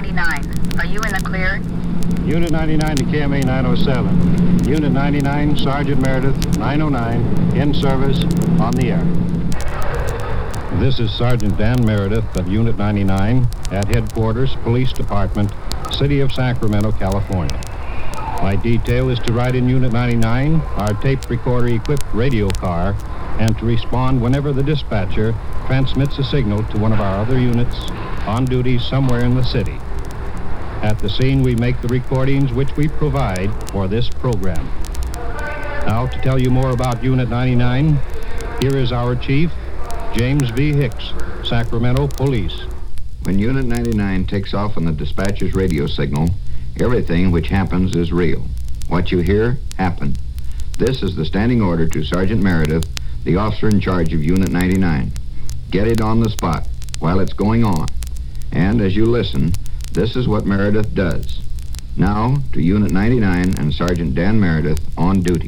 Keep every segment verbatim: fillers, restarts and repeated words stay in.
ninety-nine. Are you in the clear? Unit ninety-nine to K M A nine oh seven. Unit ninety-nine, Sergeant Meredith, nine oh nine, in service, on the air. This is Sergeant Dan Meredith of Unit ninety-nine at Headquarters, Police Department, City of Sacramento, California. My detail is to ride in Unit ninety-nine, our tape recorder-equipped radio car, and to respond whenever the dispatcher transmits a signal to one of our other units on duty somewhere in the city. At the scene, we make the recordings which we provide for this program. Now, to tell you more about Unit ninety-nine, here is our chief, James V. Hicks, Sacramento Police. When Unit ninety-nine takes off on the dispatcher's radio signal, everything which happens is real. What you hear, happened. This is the standing order to Sergeant Meredith, the officer in charge of Unit ninety-nine. Get it on the spot while it's going on. And as you listen, this is what Meredith does. Now to Unit ninety-nine and Sergeant Dan Meredith on duty.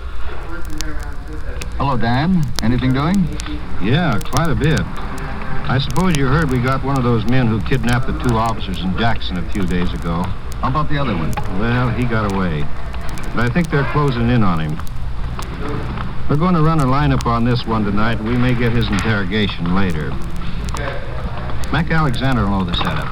Hello, Dan. Anything doing? Yeah, quite a bit. I suppose you heard we got one of those men who kidnapped the two officers in Jackson a few days ago. How about the other one? Well, he got away. But I think they're closing in on him. We're going to run a lineup on this one tonight, and we may get his interrogation later. Mac Alexander will know the setup.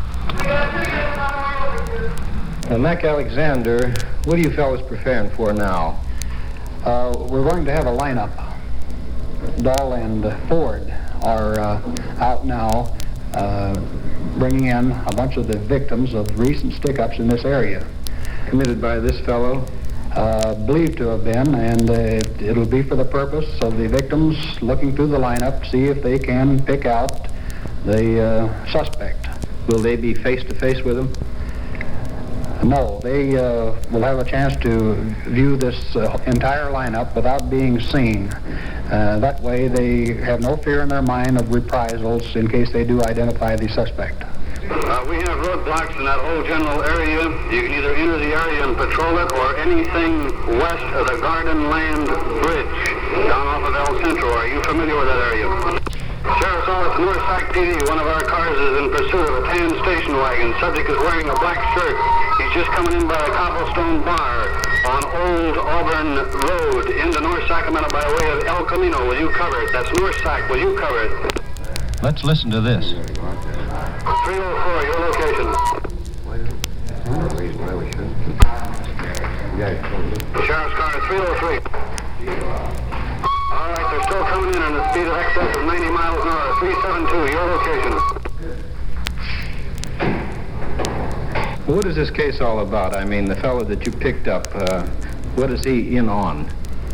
Uh, Mac Alexander, what are you fellas preparing for now? Uh, we're going to have a lineup. Dahl and uh, Ford are uh, out now uh, bringing in a bunch of the victims of recent stick-ups in this area. Committed by this fellow? Uh, believed to have been, and uh, it, it'll be for the purpose of the victims looking through the lineup, see if they can pick out the uh, suspect. Will they be face-to-face with him? No, they uh, will have a chance to view this uh, entire lineup without being seen. Uh, that way they have no fear in their mind of reprisals in case they do identify the suspect. Uh, we have roadblocks in that whole general area. You can either enter the area and patrol it or anything west of the Garden Land Bridge down off of El Centro. Are you familiar with that area? Sheriff's Office, North Sac P D. One of our cars is in pursuit of a tan station wagon. Subject is wearing a black shirt. He's just coming in by a cobblestone bar on Old Auburn Road into North Sacramento by way of El Camino. Will you cover it? That's North Sac. Will you cover it? Let's listen to this. three oh four, your location. Sheriff's car, three oh three. All right, they're still coming in at a speed of excess of ninety miles an hour. three seventy-two, your location. What is this case all about? I mean, the fellow that you picked up, uh, what is he in on?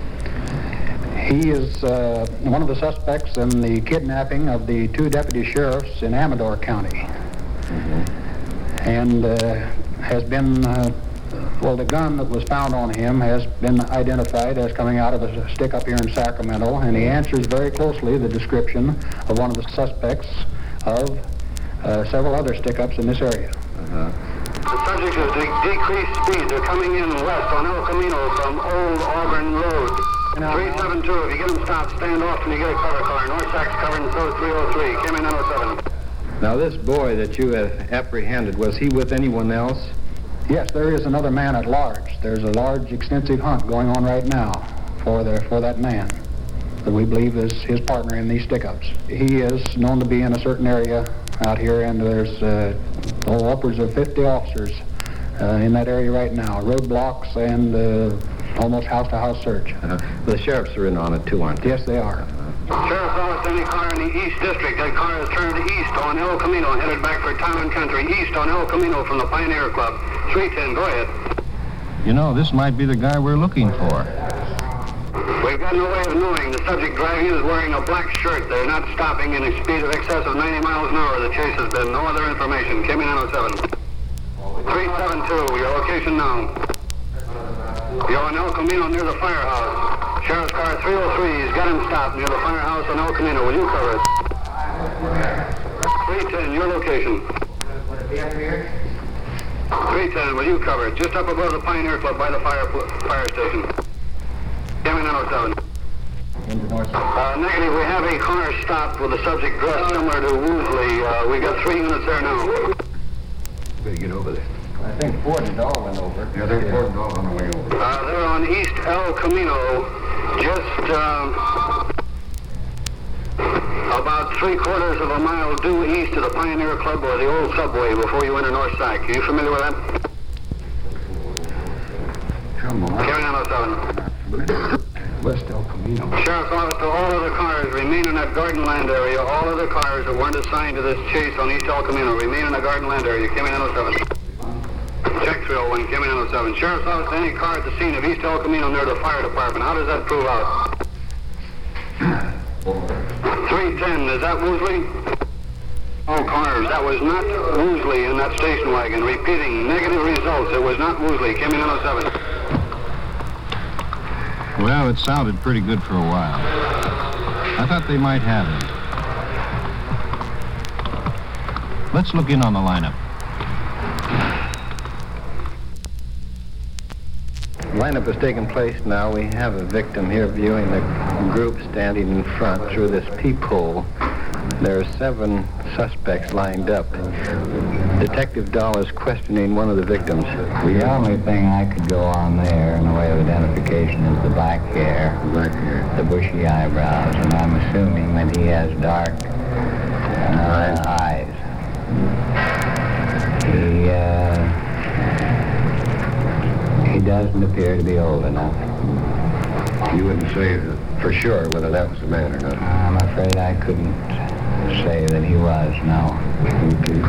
He is uh, one of the suspects in the kidnapping of the two deputy sheriffs in Amador County. Mm-hmm. And uh, has been, uh, well, the gun that was found on him has been identified as coming out of a stick-up here in Sacramento, and he answers very closely the description of one of the suspects of uh, several other stick-ups in this area. Uh-huh. The subject is de- decreased speed. They're coming in west on El Camino from Old Auburn Road. three seventy-two, if you get them stopped, stand off and you get a cover car. North Sac's covering, so three oh three, K M A nine oh seven. Now, this boy that you have apprehended, was he with anyone else? Yes, there is another man at large. There's a large, extensive hunt going on right now for the, for that man that we believe is his partner in these stick-ups. He is known to be in a certain area out here, and there's uh, oh, upwards of fifty officers uh, in that area right now. Roadblocks and uh, almost house-to-house search. Uh, the sheriffs are in on it too, aren't they? Yes, they are. Sheriff's Office, any car in the East District. That car is turned east on El Camino, headed back for Town and Country. East on El Camino from the Pioneer Club. three ten, go ahead. You know, this might be the guy we're looking for. We've got no way of knowing. The subject driving is wearing a black shirt. They're not stopping in a speed of excess of ninety miles an hour. The chase has been. No other information. K M A nine oh seven. three seventy-two, your location now. You're on El Camino near the firehouse. Sheriff's car three oh three, he's got him stopped near the firehouse on El Camino. Will you cover it? three ten, your location. three ten, will you cover it? Just up above the Pioneer Club by the fire fire station. K M A nine oh seven. Uh, negative, we have a car stopped with a subject dressed similar to Woosley. Uh, we got three units there now. Better get over there. I think Ford and Dahl went over. Yeah, they're Ford and Dahl on the way over. Uh, they're on East El Camino, just um, about three quarters of a mile due east of the Pioneer Club or the old subway before you enter North Sac. Are you familiar with that? Come on. Carry on, oh seven. West El Camino. Sheriff's office to all other cars remain in that garden land area. All other cars that weren't assigned to this chase on East El Camino remain in the garden land area. Carry on, oh seven. Check three oh one, Cammy nine oh seven. Sheriff's office to any car at the scene of East El Camino near the fire department. How does that prove out? three ten, is that Woosley? All cars, that was not Woosley in that station wagon. Repeating, negative results. It was not Woosley. Cammy nine oh seven. Well, it sounded pretty good for a while. I thought they might have him. Let's look in on the lineup. Lineup has taken place now. We have a victim here viewing the group standing in front through this peephole. There are seven suspects lined up. Detective Dahl is questioning one of the victims. The only thing I could go on there in the way of identification is the black hair, Black hair. the bushy eyebrows, and I'm assuming that he has dark uh, eyes. He, uh, he doesn't appear to be old enough. You wouldn't say uh, for sure whether that was the man or not. I'm afraid I couldn't say that he was, no. Okay.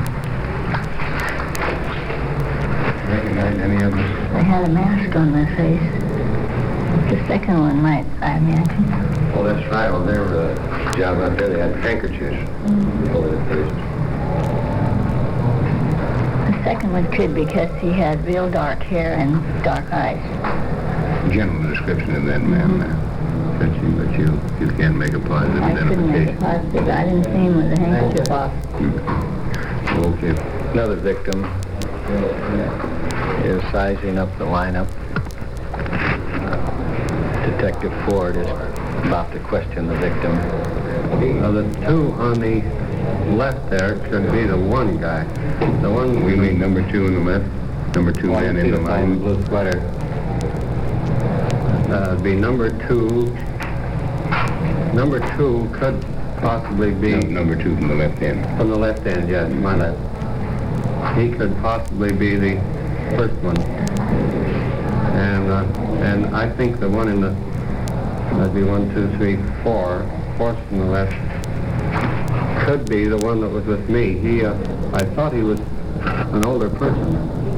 Recognize any of them? They had a mask on their face. The second one might, I imagine. Oh, that's right. On their uh, job out there, they had handkerchiefs Mm-hmm. over their faces. The second one could because he had real dark hair and dark eyes. General description of that man, Mhm. uh, but you, but you, you can't make a positive I couldn't make it identification. positive. I didn't see him with a handkerchief off. Okay. Another victim is sizing up the lineup. Detective Ford is about to question the victim. Uh, the two on the left there could be the one guy. The one We mean number two in the left, number two man in the line. blue sweater. Uh, be number two. Number two could possibly be No, number two from the left end. from the left end. Yes, my left. He could possibly be the first one. And uh, and I think the one in the that'd be one, two, three, four. Fourth from the left could be the one that was with me. He, uh, I thought he was an older person,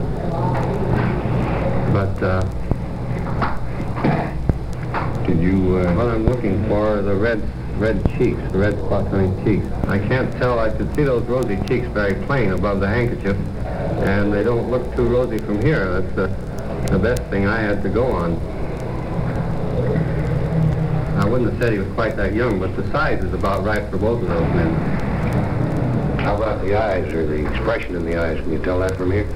but uh, Did you, uh, what I'm looking for are the red, red cheeks, the red spots on his cheeks. I can't tell. I could see those rosy cheeks very plain above the handkerchief, and they don't look too rosy from here. That's the, the best thing I had to go on. I wouldn't have said he was quite that young, but the size is about right for both of those men. how about the eyes or the expression in the eyes? Can you tell that from here?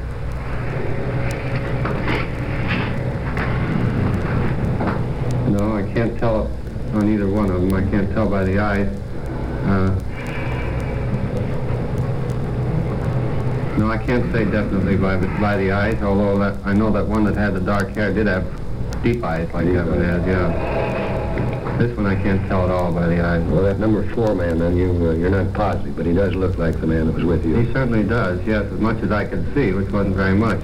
No, I can't tell on either one of them. I can't tell by the eyes. Uh, no, I can't say definitely by the, by the eyes, although that, I know that one that had the dark hair did have deep eyes like that one has, yeah. This one I can't tell at all by the eyes. Well, that number four man, then you, uh, you're not positive, but he does look like the man that was with you. He certainly does, yes, as much as I could see, which wasn't very much.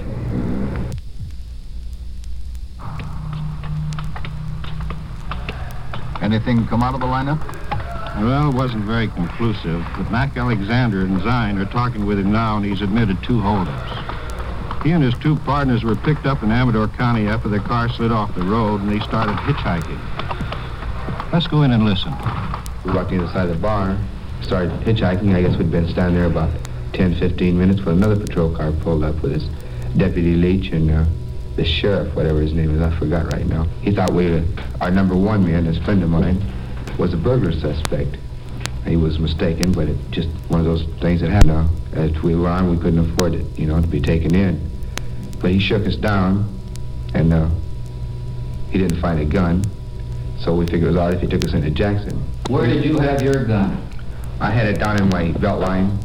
Anything come out of the lineup? Well, it wasn't very conclusive, but Mac Alexander and Zine are talking with him now, and he's admitted two holdups. He and his two partners were picked up in Amador County after their car slid off the road, and they started hitchhiking. Let's go in and listen. We walked in the side of the bar, started hitchhiking. I guess we'd been standing there about ten, fifteen minutes when another patrol car pulled up with his Deputy Leach and uh, the sheriff, whatever his name is, I forgot right now. He thought we, our number one man, this friend of mine, was a burglar suspect. He was mistaken, but it just one of those things that happened. Now, as we were on, we couldn't afford it, you know, to be taken in. But he shook us down, and uh, he didn't find a gun, so we figured it was all right if he took us into Jackson. Where did you have your gun? I had it down in my belt line,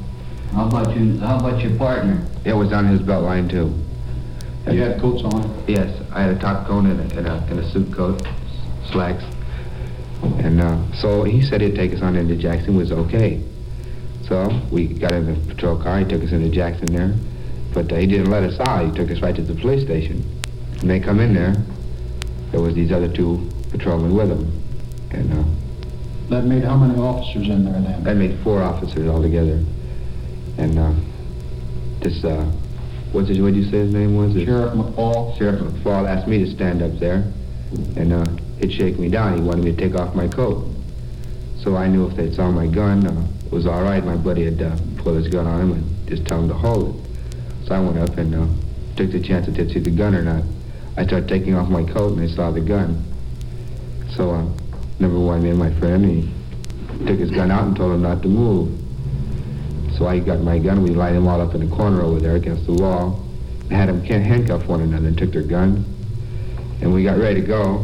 How about you? How about your partner? It was on his belt line too. You had coats on? Yes, I had a top coat and a, and a, and a suit coat, slacks. And uh, so he said he'd take us on into Jackson, was okay. So we got in the patrol car, he took us into Jackson there. But uh, he didn't let us out, he took us right to the police station. When they come in there, there was these other two patrolmen with him. And uh, That made how many officers in there then? that made four officers altogether. And uh, this, uh, what's his, what did you say his name was? Sheriff McFall? Sheriff McFall asked me to stand up there, and uh, he'd shake me down. He wanted me to take off my coat. So I knew if they saw my gun, uh, it was all right. My buddy had uh, pulled his gun on him and just tell him to hold it. So I went up and uh, took the chance that they'd see the gun or not. I started taking off my coat, and they saw the gun. So uh, number one, me and my friend, he took his gun out and told him not to move. So I got my gun, we lined them all up in the corner over there against the wall, and had them handcuff one another and took their guns. And we got ready to go.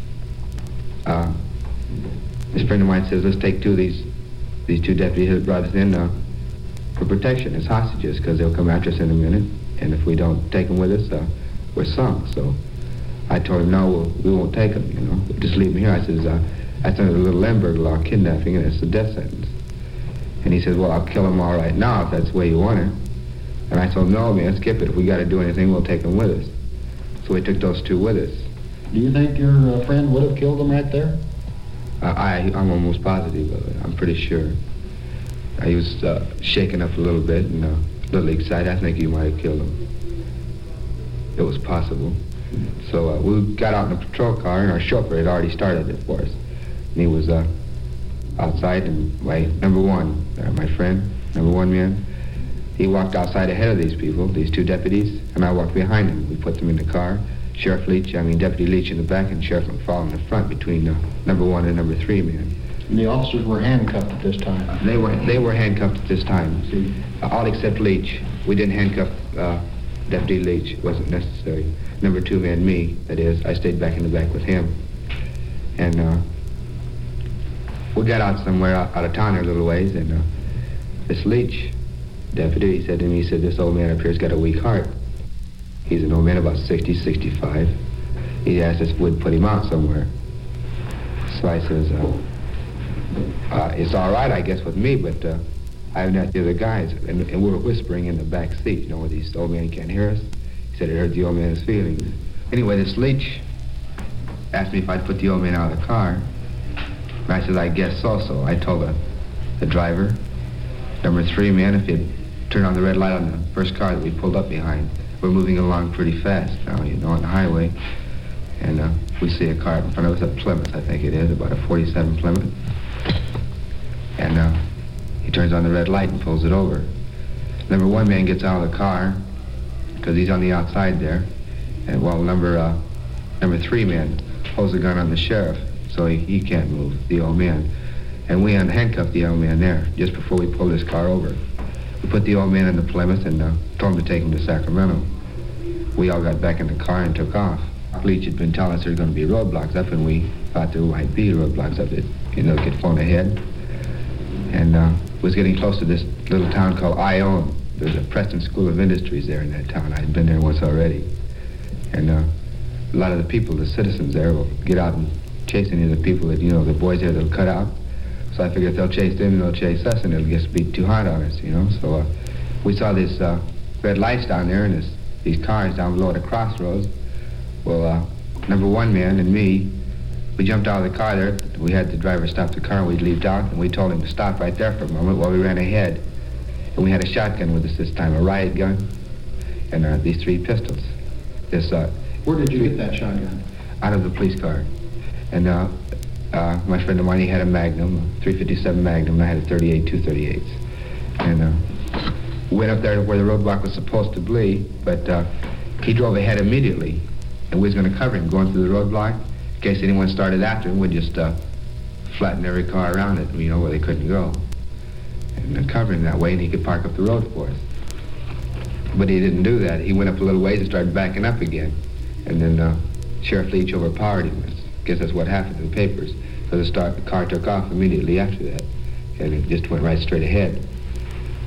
Uh, this friend of mine says, let's take two of these, these two deputies that brought us in uh, for protection as hostages, because they'll come after us in a minute, and if we don't take them with us, uh, we're sunk. So I told him, no, we'll, we won't take them, you know, just leave them here. I says, uh, that's under the Little Lemberg law, kidnapping, and it's a death sentence. And he says, well, I'll kill them all right now if that's the way you want it. And I told him, no, man, skip it. If we got to do anything, we'll take them with us. So we took those two with us. Do you think your uh, friend would have killed them right there? Uh, I, I'm almost positive of it. I'm pretty sure. Uh, he was uh, shaken up a little bit and uh, a little excited. I think he might have killed him. It was possible. So uh, we got out in the patrol car, and our chauffeur had already started it for us. And he was uh, outside, and my number one, uh, my friend, number one man, he walked outside ahead of these people, these two deputies, and I walked behind him. We put them in the car. Sheriff Leach, I mean Deputy Leach in the back, and Sheriff McFall in the front between uh, number one and number three men. And the officers were handcuffed at this time? They were they were handcuffed at this time. See. Uh, all except Leach. We didn't handcuff uh, Deputy Leach. It wasn't necessary. Number two man, me, that is, I stayed back in the back with him. And uh, we got out somewhere out, out of town there a little ways, and uh, this Leach deputy, he said to me, he said, this old man up here's got a weak heart. He's an old man, about sixty, sixty-five. He asked us if we'd put him out somewhere. So I says, uh, uh, it's all right, I guess, with me, but uh, I haven't asked the other guys. And, and we were whispering in the back seat, you know, where these old men can't hear us. He said it hurt the old man's feelings. Anyway, this Leach asked me if I'd put the old man out of the car. And I said, I guess so. So I told the, the driver, number three man, if you'd turn on the red light on the first car that we pulled up behind. We're moving along pretty fast now, you know, on the highway. And uh, we see a car in front of us, a Plymouth, I think it is, about a forty-seven Plymouth. And uh, he turns on the red light and pulls it over. Number one man gets out of the car, because he's on the outside there. And while number uh, number three man pulls the gun on the sheriff, so he, he can't move, the old man. And we unhandcuffed the old man there, just before we pulled his car over. We put the old man in the Plymouth and uh, told him to take him to Sacramento. We all got back in the car and took off. Leach had been telling us there were going to be roadblocks up, and we thought there might be roadblocks up that, you know, get flown ahead. And uh, was getting close to this little town called Ione. There's a Preston School of Industries there in that town. I'd been there once already. And uh, a lot of the people, the citizens there, will get out and chase any of the people that, you know, the boys there that'll cut out. So I figured if they'll chase them, they'll chase us, and it'll just be too hard on us, you know. So uh, we saw these uh, red lights down there, and this, these cars down below at the crossroads. Well, uh, number one man and me, we jumped out of the car there. We had the driver stop the car, and we leaped out, and we told him to stop right there for a moment while we ran ahead. And we had a shotgun with us this time, a riot gun, and uh, these three pistols. This. Uh, Where did you get that shotgun? Out of the police car. And uh, uh, my friend of mine, he had a Magnum, a three fifty-seven Magnum, and I had a thirty-eight, two thirty-eights. And uh, went up there to where the roadblock was supposed to be, but uh, he drove ahead immediately, and we was going to cover him going through the roadblock. In case anyone started after him, we'd just uh, flatten every car around it, you know, where they couldn't go. And then cover him that way, and he could park up the road for us. But he didn't do that. He went up a little ways and started backing up again. And then uh, Sheriff Leach overpowered him. I guess that's what happened in the papers. So the, start, the car took off immediately after that. And it just went right straight ahead.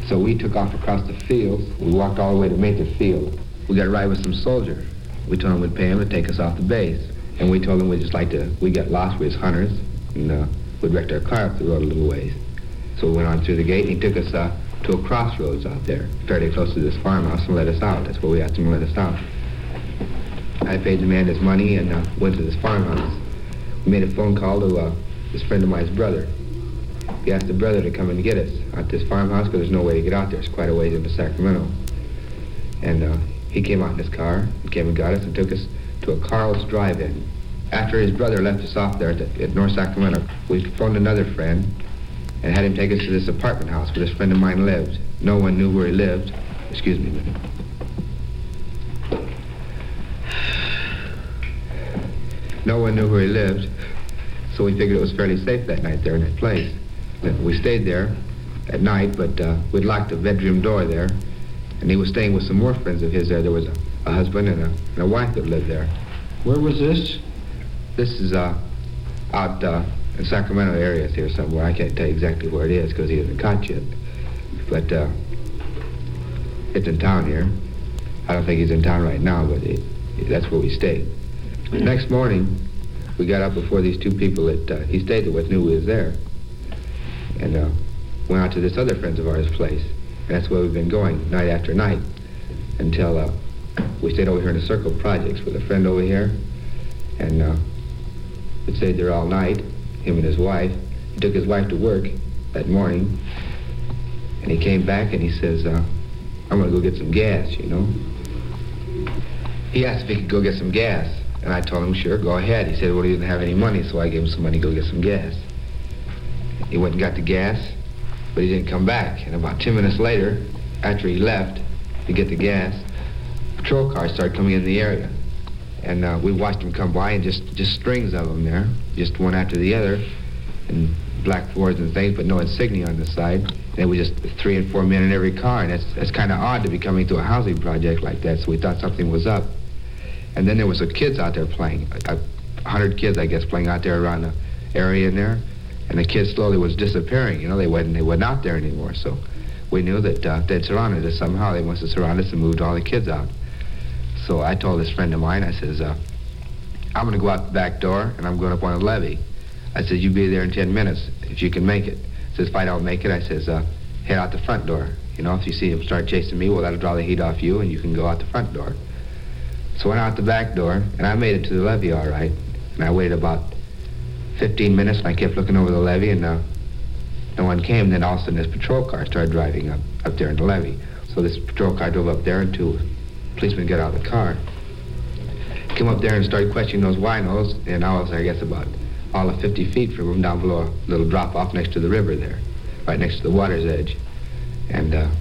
So we took off across the field. We walked all the way to Mather Field. We got a ride with some soldiers. We told them we'd pay them to take us off the base. And we told them we'd just like to, we got lost, we was hunters, and uh, we'd wrecked our car up the road a little ways. So we went on through the gate, and he took us uh, to a crossroads out there, fairly close to this farmhouse, and let us out. That's where we asked him to let us out. I paid the man his money and uh, went to this farmhouse. We made a phone call to uh, this friend of mine's brother. He asked the brother to come and get us out this farmhouse because there's no way to get out there. It's quite a ways into Sacramento. And uh, he came out in his car and came and got us and took us to a Carl's Drive-In. After his brother left us off there at, the, at North Sacramento, we phoned another friend and had him take us to this apartment house where this friend of mine lived. No one knew where he lived. Excuse me a minute. No one knew where he lived, so we figured it was fairly safe that night there in that place. We stayed there at night, but uh, we'd locked the bedroom door there, and he was staying with some more friends of his there. There was a, a husband and a, and a wife that lived there. Where was this? This is uh, out uh, in Sacramento areas here somewhere. I can't tell you exactly where it is because he isn't caught yet, but uh, it's in town here. I don't think he's in town right now, but it, that's where we stayed. The next morning, we got up before these two people that uh, he stayed with knew we was there, and uh, went out to this other friends of ours' place. And that's where we've been going night after night until uh, we stayed over here in the Circle Projects with a friend over here, and uh, we stayed there all night, him and his wife. He took his wife to work that morning, and he came back and he says, uh, I'm gonna go get some gas, you know. He asked if he could go get some gas, and I told him, sure, go ahead. He said, well, he didn't have any money, so I gave him some money to go get some gas. He went and got the gas, but he didn't come back. And about ten minutes later, after he left to get the gas, patrol cars started coming in the area. And uh, we watched them come by, and just, just strings of them there, just one after the other, and black Fords and things, but no insignia on the side. And it was just three and four men in every car, and that's, that's kind of odd to be coming to a housing project like that, so we thought something was up. And then there was some kids out there playing, a, a hundred kids, I guess, playing out there around the area in there. And the kids slowly was disappearing. You know, they wasn't, they wasn't out there anymore. So we knew that uh, they'd surrounded us somehow. They must have surrounded us and moved all the kids out. So I told this friend of mine, I says, uh, I'm going to go out the back door, and I'm going up on a levee. I said, you be there in ten minutes, if you can make it. He says, if I don't make it, I says, uh, head out the front door. You know, if you see him start chasing me, well, that'll draw the heat off you, and you can go out the front door. So I went out the back door, and I made it to the levee all right. And I waited about fifteen minutes, and I kept looking over the levee, and uh, no one came. Then all of a sudden, this patrol car started driving up, up there in the levee. So this patrol car drove up there, and two policemen got out of the car. Came up there and started questioning those winos, and I was, I guess, about all of fifty feet from them down below a little drop-off next to the river there, right next to the water's edge. And uh,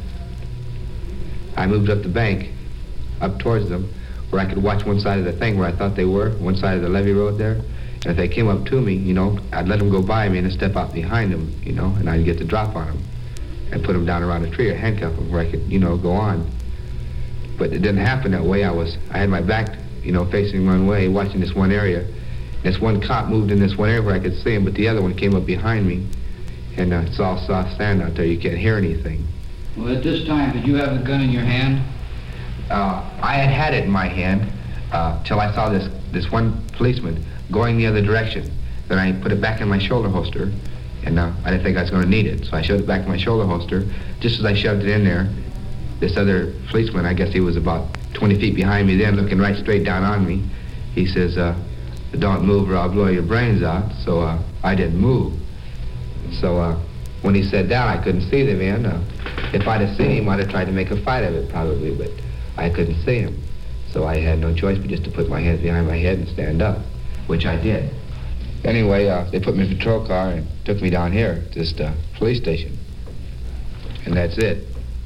I moved up the bank, up towards them, where I could watch one side of the thing where I thought they were, one side of the levee road there. And if they came up to me, you know, I'd let them go by me and then step out behind them, you know, and I'd get the drop on them and put them down around a tree or handcuff them where I could, you know, go on. But it didn't happen that way. I was, I had my back, you know, facing one way, watching this one area. This one cop moved in this one area where I could see him, but the other one came up behind me. And uh, it's all soft sand out there. You can't hear anything. Well, at this time, did you have a gun in your hand? Uh, I had had it in my hand uh, till I saw this, this one policeman going the other direction. Then I put it back in my shoulder holster, and uh, I didn't think I was going to need it. So I shoved it back in my shoulder holster. Just as I shoved it in there, this other policeman, I guess he was about twenty feet behind me then, looking right straight down on me. He says, uh, don't move or I'll blow your brains out. So uh, I didn't move. So uh, when he said that, I couldn't see the man. Uh, if I'd have seen him, I'd have tried to make a fight of it probably, but I couldn't see him. So I had no choice but just to put my hands behind my head and stand up, which I did. Anyway, uh, they put me in a patrol car and took me down here to this uh, police station. And that's it.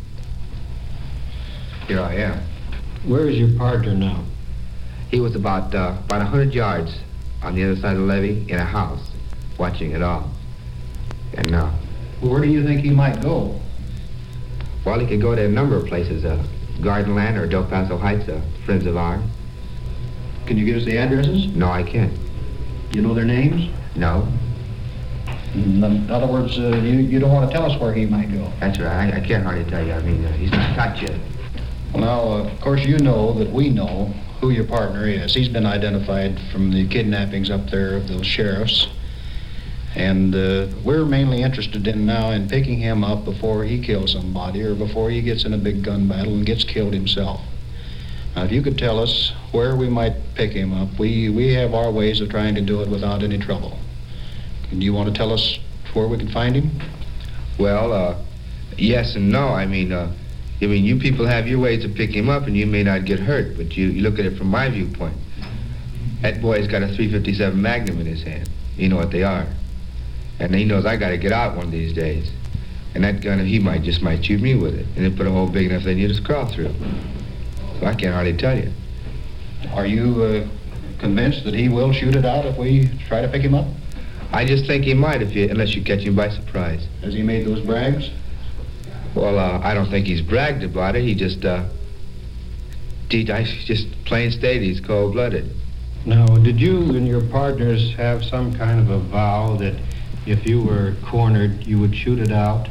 Here I am. Where is your partner now? He was about uh, about one hundred yards on the other side of the levee in a house, watching it all. And uh, well, where do you think he might go? Well, he could go to a number of places. Uh, Gardenland or Del Paso Heights, uh, friends of ours. Can you give us the addresses? No, I can't. You know their names? No. In other words, uh, you, you don't want to tell us where he might go. That's right. I, I can't hardly tell you. I mean, uh, he's not caught yet. Well, now, uh, of course, you know that we know who your partner is. He's been identified from the kidnappings up there of those sheriffs. And uh, we're mainly interested in now in picking him up before he kills somebody or before he gets in a big gun battle and gets killed himself. Now, if you could tell us where we might pick him up, we, we have our ways of trying to do it without any trouble. Do you want to tell us where we can find him? Well, uh, yes and no. I mean, uh, I mean, you people have your ways to pick him up, and you may not get hurt, but you, you look at it from my viewpoint. That boy's got a three fifty-seven Magnum in his hand. You know what they are. And he knows I got to get out one of these days. And that gun, he might just might shoot me with it, and then put a hole big enough that you just crawl through. So I can't hardly tell you. Are you uh, convinced that he will shoot it out if we try to pick him up? I just think he might, if you, unless you catch him by surprise. Has he made those brags? Well, uh, I don't think he's bragged about it. He just, uh, he, just plain state he's cold-blooded. Now, did you and your partners have some kind of a vow that if you were cornered, you would shoot it out?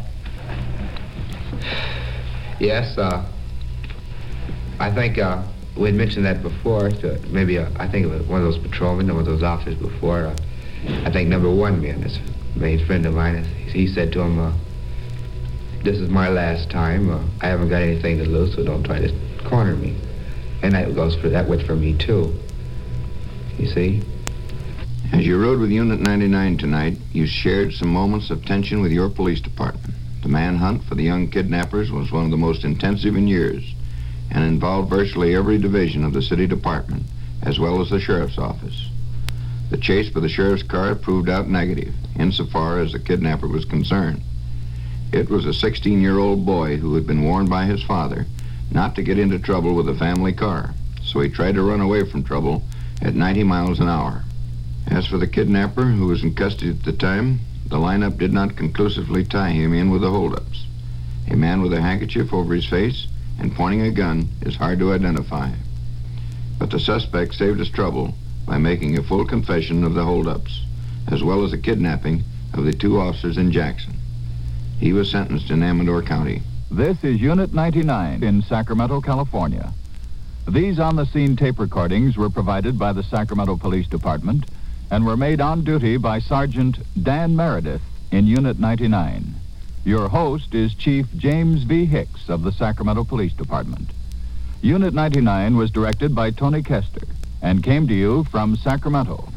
Yes, uh, I think uh, we had mentioned that before. To maybe uh, I think it was one of those patrolmen, one of those officers before. Uh, I think number one man, this main friend of mine, he said to him, uh, "This is my last time. Uh, I haven't got anything to lose, so don't try to corner me." And that goes for that went for me too. You see. As you rode with Unit ninety-nine tonight, you shared some moments of tension with your police department. The manhunt for the young kidnappers was one of the most intensive in years and involved virtually every division of the city department, as well as the sheriff's office. The chase for the sheriff's car proved out negative, insofar as the kidnapper was concerned. It was a sixteen-year-old boy who had been warned by his father not to get into trouble with the family car, so he tried to run away from trouble at ninety miles an hour. As for the kidnapper, who was in custody at the time, the lineup did not conclusively tie him in with the holdups. A man with a handkerchief over his face and pointing a gun is hard to identify. But the suspect saved us trouble by making a full confession of the holdups, as well as the kidnapping of the two officers in Jackson. He was sentenced in Amador County. This is Unit ninety-nine in Sacramento, California. These on-the-scene tape recordings were provided by the Sacramento Police Department and were made on duty by Sergeant Dan Meredith in Unit ninety-nine. Your host is Chief James V. Hicks of the Sacramento Police Department. Unit ninety-nine was directed by Tony Kester and came to you from Sacramento.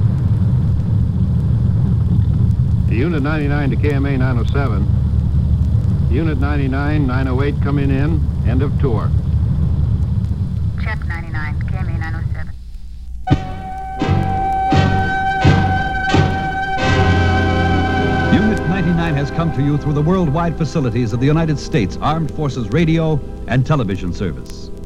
Unit ninety-nine to K M A nine oh seven. Unit ninety-nine, nine oh eight coming in. End of tour. Check ninety-nine, K M A nine oh seven. Unit ninety-nine has come to you through the worldwide facilities of the United States Armed Forces Radio and Television Service.